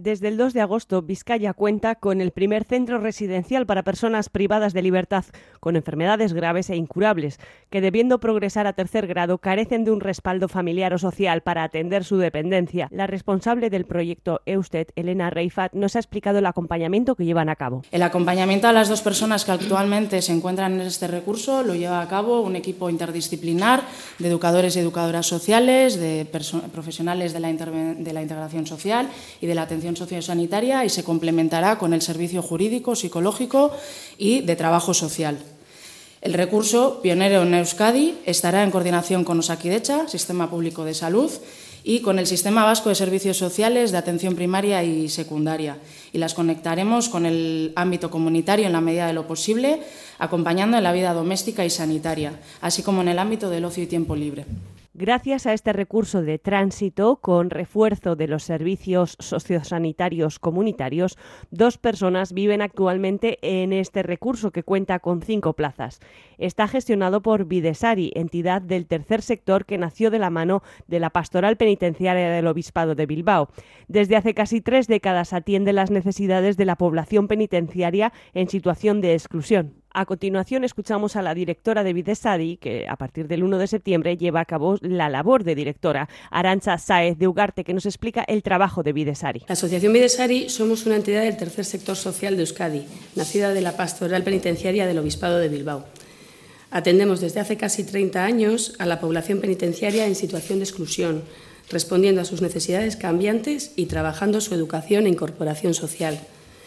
Desde el 2 de agosto, Vizcaya cuenta con el primer centro residencial para personas privadas de libertad con enfermedades graves e incurables, que debiendo progresar a tercer grado carecen de un respaldo familiar o social para atender su dependencia. La responsable del proyecto Eustet, Elena Reifat, nos ha explicado el acompañamiento que llevan a cabo. El acompañamiento a las 2 personas que actualmente se encuentran en este recurso lo lleva a cabo un equipo interdisciplinar de educadores y educadoras sociales, de profesionales de la integración social y de la atención sociosanitaria, y se complementará con el servicio jurídico, psicológico y de trabajo social. El recurso, pionero en Euskadi, estará en coordinación con Osakidetza, Sistema Público de Salud, y con el Sistema Vasco de Servicios Sociales de Atención Primaria y Secundaria, y las conectaremos con el ámbito comunitario en la medida de lo posible, acompañando en la vida doméstica y sanitaria, así como en el ámbito del ocio y tiempo libre. Gracias a este recurso de tránsito, con refuerzo de los servicios sociosanitarios comunitarios, 2 personas viven actualmente en este recurso, que cuenta con 5 plazas. Está gestionado por Bidesari, entidad del tercer sector que nació de la mano de la Pastoral Penitenciaria del Obispado de Bilbao. Desde hace casi 3 décadas atiende las necesidades de la población penitenciaria en situación de exclusión. A continuación escuchamos a la directora de Bidesari, que a partir del 1 de septiembre lleva a cabo la labor de directora, Arantxa Sáez de Ugarte, que nos explica el trabajo de Bidesari. La Asociación Bidesari somos una entidad del tercer sector social de Euskadi, nacida de la Pastoral Penitenciaria del Obispado de Bilbao. Atendemos desde hace casi 30 años a la población penitenciaria en situación de exclusión, respondiendo a sus necesidades cambiantes y trabajando su educación e incorporación social.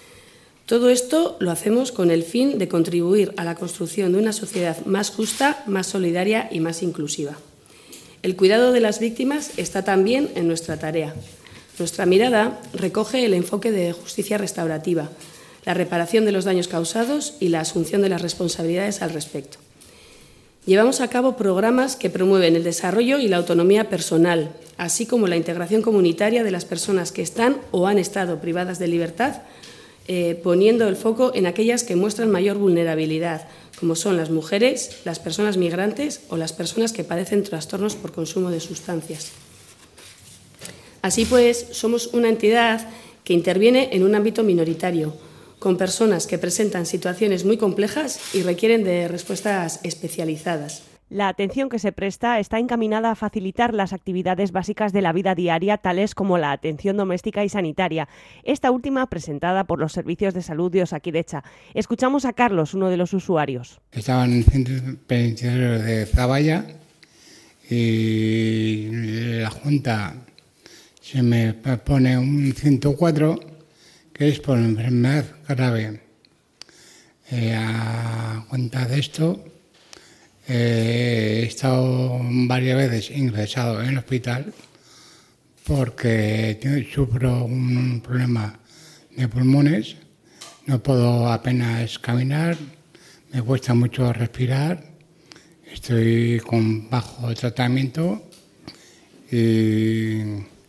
Todo esto lo hacemos con el fin de contribuir a la construcción de una sociedad más justa, más solidaria y más inclusiva. El cuidado de las víctimas está también en nuestra tarea. Nuestra mirada recoge el enfoque de justicia restaurativa, la reparación de los daños causados y la asunción de las responsabilidades al respecto. Llevamos a cabo programas que promueven el desarrollo y la autonomía personal, así como la integración comunitaria de las personas que están o han estado privadas de libertad, poniendo el foco en aquellas que muestran mayor vulnerabilidad, como son las mujeres, las personas migrantes o las personas que padecen trastornos por consumo de sustancias. Así pues, somos una entidad que interviene en un ámbito minoritario, con personas que presentan situaciones muy complejas y requieren de respuestas especializadas. La atención que se presta está encaminada a facilitar las actividades básicas de la vida diaria, tales como la atención doméstica y sanitaria, esta última presentada por los servicios de salud de Osakidetza. Escuchamos a Carlos, uno de los usuarios. Estaba en el centro penitenciario de Zaballa y la Junta se me pone un 104, que es por enfermedad grave. A cuenta de esto, he estado varias veces ingresado en el hospital porque sufro un problema de pulmones, no puedo apenas caminar, me cuesta mucho respirar, estoy con bajo tratamiento y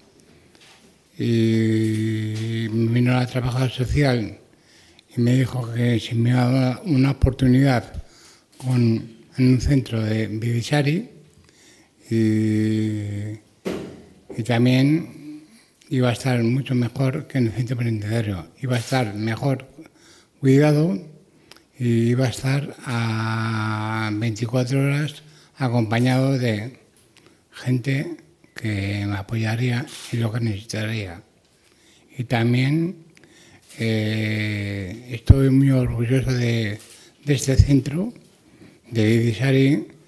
me vino la trabajadora social y me dijo que si me daba una oportunidad en un centro de Bidesari y también iba a estar mucho mejor que en el centro penitenciario. Iba a estar mejor cuidado y iba a estar a 24 horas acompañado de gente que me apoyaría y lo que necesitaría. Y también estoy muy orgulloso de este centro de Bidesari,